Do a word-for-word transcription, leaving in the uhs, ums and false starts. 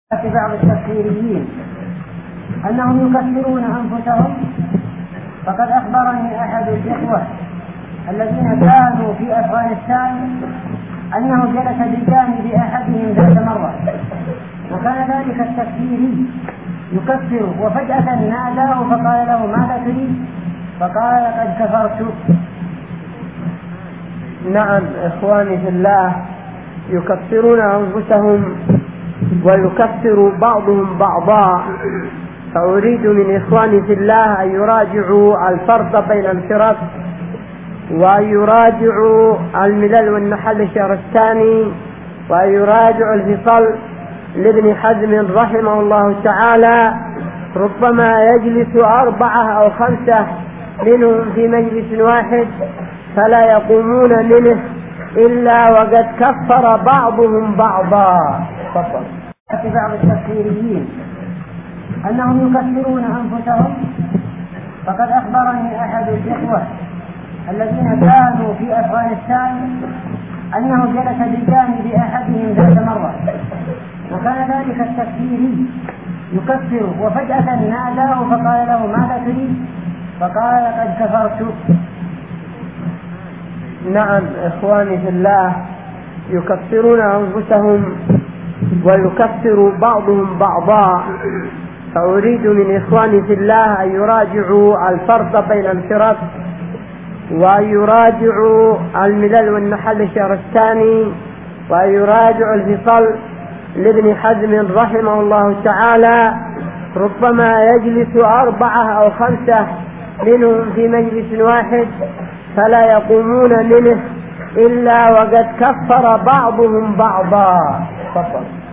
في بعض التكفيريين أنهم يكفرون أنفسهم. فقد أخبرني أحد الإخوة الذين كانوا في أفغانستان أنه جلس بجانب أحدهم ذات مرة، وكان ذلك التكفيري يكفر، وفجأة ناداه فقال له: ماذا تريد؟ فقال: قد كفرت. نعم إخواني في الله، يكفرون أنفسهم ويكفر بعضهم بعضا. فأريد من إخواني في الله أن يراجعوا الفرق بين الفرق، وأن يراجعوا الملل والنحل الشهرستاني، وأن يراجعوا الفصل لابن حزم رحمه الله تعالى. ربما يجلس أربعة أو خمسة منهم في مجلس واحد فلا يقومون منه إلا وقد كفر بعضهم بعضا. تفضل. في بعض التكفيريين أنهم يكفرون أنفسهم. فقد أخبرني أحد الإخوة الذين كانوا في أفغانستان أنه جلس بجانب أحدهم ذات مرة، وكان ذلك التكفيري يكفر، وفجأة ناداه فقال له: ماذا تريد؟ فقال: قد كفرت. نعم إخواني في الله، يكفرون أنفسهم ويكفر بعضهم بعضا. فأريد من إخواني في الله أن يراجعوا الفرق بين الفرق، وأن يراجعوا الملل والنحل الشهرستاني، وأن يراجعوا الفصل لابن حزم رحمه الله تعالى. ربما يجلس أربعة أو خمسة منهم في مجلس واحد فلا يقومون منه إلا وقد كفر بعضهم بعضا. تفضل.